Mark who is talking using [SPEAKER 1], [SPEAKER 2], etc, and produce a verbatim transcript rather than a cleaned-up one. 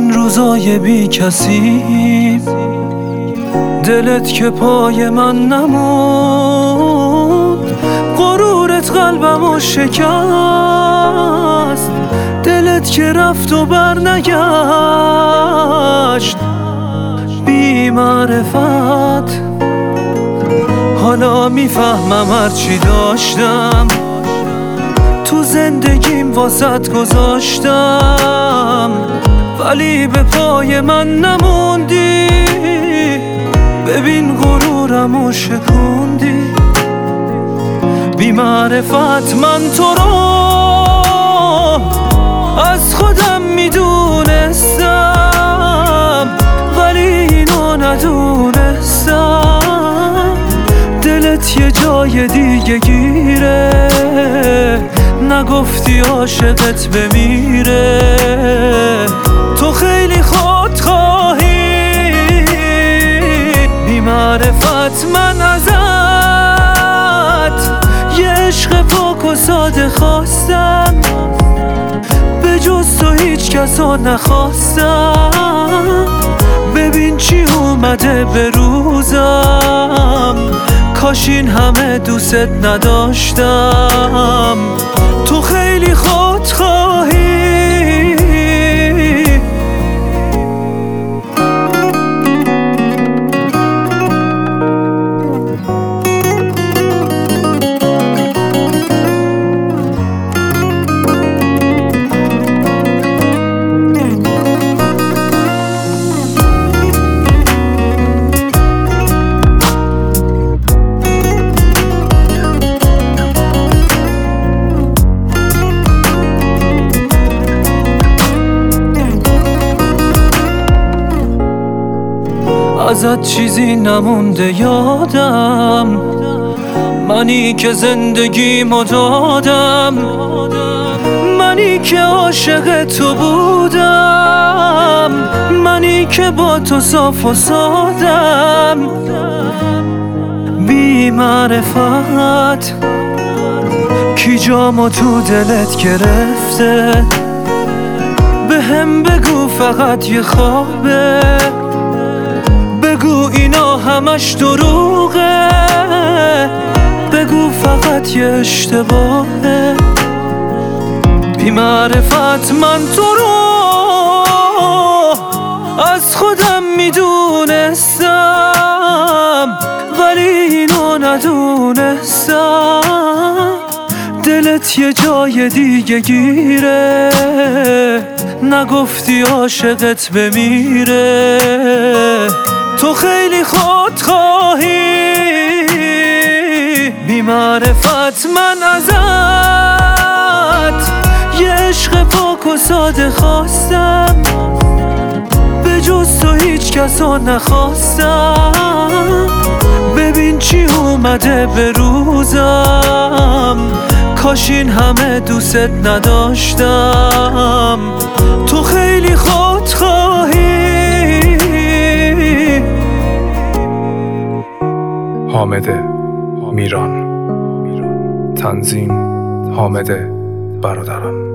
[SPEAKER 1] این روزای بی کسی دلت که پای من نموند، غرورت قلبمو شکست، دلت که رفت و بر نگشت. بی معرفت حالا میفهمم هرچی داشتم تو زندگیم واسط گذاشتم، ولی به پای من نموندی. ببین غرورمو شکوندی. بی معرفت من تو رو از خودم میدونستم، ولی اینو ندونستم. دلت یه جای دیگه گیره، نگفتی عاشقت بمیره. تو خیلی خودخواهی، بی معرفت من ازت یه عشق پاک و ساده خواستم، به جز تو هیچ کسو نخواستم. ببین چی اومده به روزم، کاش این همه دوست نداشتم. تو خیلی خودخواهی. ازت چیزی نمونده یادم، منی که زندگیمو دادم، منی که عاشق تو بودم، منی که با تو صاف و سادم. بی معرفت کی جامو تو دلت گرفته، به هم بگو فقط یه خوابه، بگو اینا همش دروغه، بگو فقط یه اشتباهه. بی معرفت من تو رو از خودم میدونستم، ولی اینو ندونستم. دلت یه جای دیگه گیره، نگفتی عاشقت بمیره. تو خیلی خودخواهی، بی معرفت من ازت یه عشق پاک و ساده خواستم، به جز تو هیچ کسو نخواستم. ببین چی اومده به روزم، کاش این همه دوست نداشتم. تو خیلی خودخواهی.
[SPEAKER 2] حامد میران، تنظیم حامد برادران.